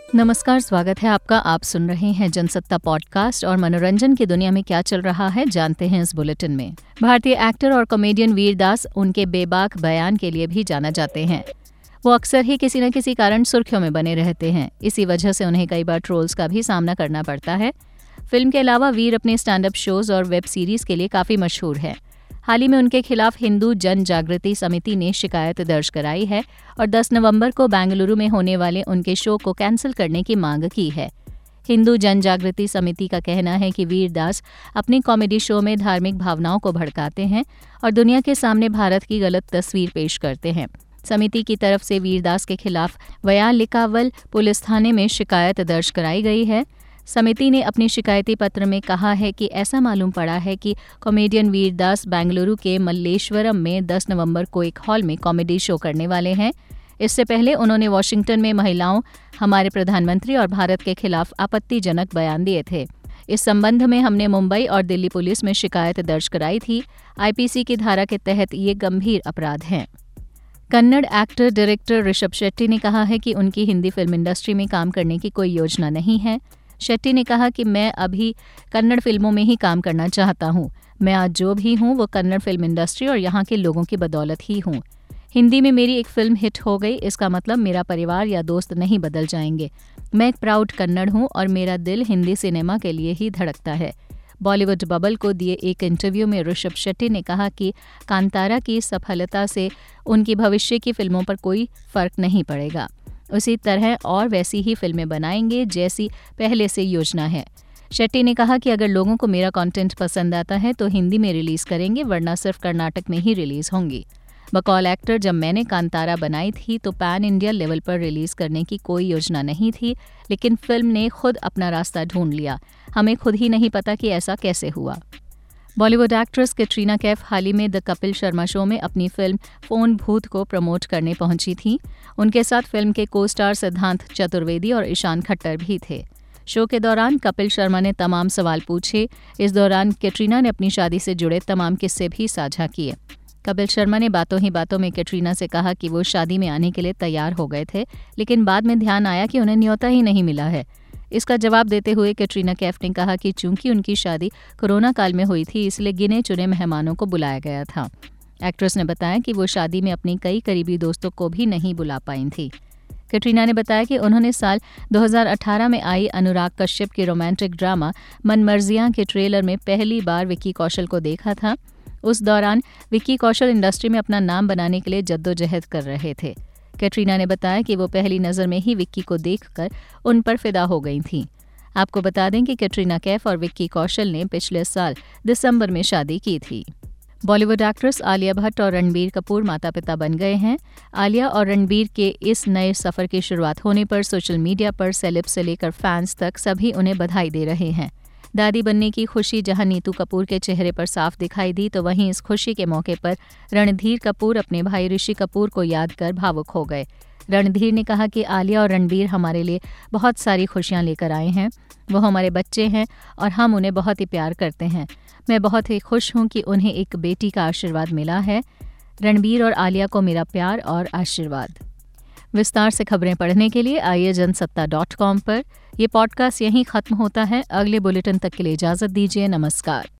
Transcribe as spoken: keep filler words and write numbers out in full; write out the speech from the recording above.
नमस्कार, स्वागत है आपका। आप सुन रहे हैं जनसत्ता पॉडकास्ट और मनोरंजन की दुनिया में क्या चल रहा है जानते हैं इस बुलेटिन में। भारतीय एक्टर और कॉमेडियन वीर दास उनके बेबाक बयान के लिए भी जाना जाते हैं। वो अक्सर ही किसी न किसी कारण सुर्खियों में बने रहते हैं। इसी वजह से उन्हें कई बार ट्रोल्स का भी सामना करना पड़ता है। फिल्म के अलावा वीर अपने स्टैंड अप शोज और वेब सीरीज के लिए काफ़ी मशहूर है। हाल ही में उनके खिलाफ हिंदू जन जागृति समिति ने शिकायत दर्ज कराई है और दस नवंबर को बेंगलुरु में होने वाले उनके शो को कैंसिल करने की मांग की है। हिंदू जन जागृति समिति का कहना है कि वीर दास अपनी कॉमेडी शो में धार्मिक भावनाओं को भड़काते हैं और दुनिया के सामने भारत की गलत तस्वीर पेश करते हैं। समिति की तरफ से वीर दास के खिलाफ वयालिकावल पुलिस थाने में शिकायत दर्ज कराई गई है। समिति ने अपने शिकायती पत्र में कहा है कि ऐसा मालूम पड़ा है कि कॉमेडियन वीर दास बेंगलुरु के मल्लेश्वरम में दस नवंबर को एक हॉल में कॉमेडी शो करने वाले हैं। इससे पहले उन्होंने वॉशिंगटन में महिलाओं, हमारे प्रधानमंत्री और भारत के खिलाफ आपत्तिजनक बयान दिए थे। इस संबंध में हमने मुंबई और दिल्ली पुलिस में शिकायत दर्ज कराई थी। आईपीसी की धारा के तहत ये गंभीर अपराध हैं। कन्नड़ एक्टर डायरेक्टर ऋषभ शेट्टी ने कहा है कि उनकी हिंदी फिल्म इंडस्ट्री में काम करने की कोई योजना नहीं है। शेट्टी ने कहा कि मैं अभी कन्नड़ फिल्मों में ही काम करना चाहता हूं। मैं आज जो भी हूं वो कन्नड़ फिल्म इंडस्ट्री और यहां के लोगों की बदौलत ही हूं। हिंदी में मेरी एक फिल्म हिट हो गई, इसका मतलब मेरा परिवार या दोस्त नहीं बदल जाएंगे। मैं एक प्राउड कन्नड़ हूं और मेरा दिल हिंदी सिनेमा के लिए ही धड़कता है। बॉलीवुड बबल को दिए एक इंटरव्यू में ऋषभ शेट्टी ने कहा कि कांतारा की सफलता से उनकी भविष्य की फिल्मों पर कोई फर्क नहीं पड़ेगा। उसी तरह और वैसी ही फिल्में बनाएंगे जैसी पहले से योजना है। शेट्टी ने कहा कि अगर लोगों को मेरा कंटेंट पसंद आता है तो हिंदी में रिलीज करेंगे, वरना सिर्फ कर्नाटक में ही रिलीज होंगी। बकौल एक्टर जब मैंने कांतारा बनाई थी तो पैन इंडिया लेवल पर रिलीज करने की कोई योजना नहीं थी, लेकिन फिल्म ने खुद अपना रास्ता ढूंढ लिया। हमें खुद ही नहीं पता कि ऐसा कैसे हुआ। बॉलीवुड एक्ट्रेस कैटरीना कैफ हाल ही में द कपिल शर्मा शो में अपनी फिल्म फोन भूत को प्रमोट करने पहुंची थी। उनके साथ फिल्म के को स्टार सिद्धांत चतुर्वेदी और ईशान खट्टर भी थे। शो के दौरान कपिल शर्मा ने तमाम सवाल पूछे। इस दौरान कैटरीना ने अपनी शादी से जुड़े तमाम किस्से भी साझा किए। कपिल शर्मा ने बातों ही बातों में कैटरीना से कहा कि वो शादी में आने के लिए तैयार हो गए थे, लेकिन बाद में ध्यान आया कि उन्हें न्योता ही नहीं मिला है। इसका जवाब देते हुए कैटरीना कैफ ने कहा कि चूंकि उनकी शादी कोरोना काल में हुई थी, इसलिए गिने चुने मेहमानों को बुलाया गया था। एक्ट्रेस ने बताया कि वो शादी में अपनी कई करीबी दोस्तों को भी नहीं बुला पाई थी। कैटरीना ने बताया कि उन्होंने साल दो हज़ार अठारह में आई अनुराग कश्यप के रोमांटिक ड्रामा मनमर्जियां के ट्रेलर में पहली बार विक्की कौशल को देखा था। उस दौरान विक्की कौशल इंडस्ट्री में अपना नाम बनाने के लिए जद्दोजहद कर रहे थे। कैटरीना ने बताया कि वो पहली नज़र में ही विक्की को देखकर उन पर फिदा हो गई थीं। आपको बता दें कि कैटरीना कैफ और विक्की कौशल ने पिछले साल दिसंबर में शादी की थी। बॉलीवुड एक्ट्रेस आलिया भट्ट और रणबीर कपूर माता पिता बन गए हैं। आलिया और रणबीर के इस नए सफ़र की शुरुआत होने पर सोशल मीडिया पर सेलेब से लेकर फैंस तक सभी उन्हें बधाई दे रहे हैं। दादी बनने की खुशी जहां नीतू कपूर के चेहरे पर साफ दिखाई दी, तो वहीं इस खुशी के मौके पर रणधीर कपूर अपने भाई ऋषि कपूर को याद कर भावुक हो गए। रणधीर ने कहा कि आलिया और रणबीर हमारे लिए बहुत सारी खुशियां लेकर आए हैं। वो हमारे बच्चे हैं और हम उन्हें बहुत ही प्यार करते हैं। मैं बहुत ही खुश हूं कि उन्हें एक बेटी का आशीर्वाद मिला है। रणबीर और आलिया को मेरा प्यार और आशीर्वाद। विस्तार से खबरें पढ़ने के लिए आइए जनसत्ता डॉट कॉम पर। यह पॉडकास्ट यहीं खत्म होता है। अगले बुलेटिन तक के लिए इजाजत दीजिए। नमस्कार।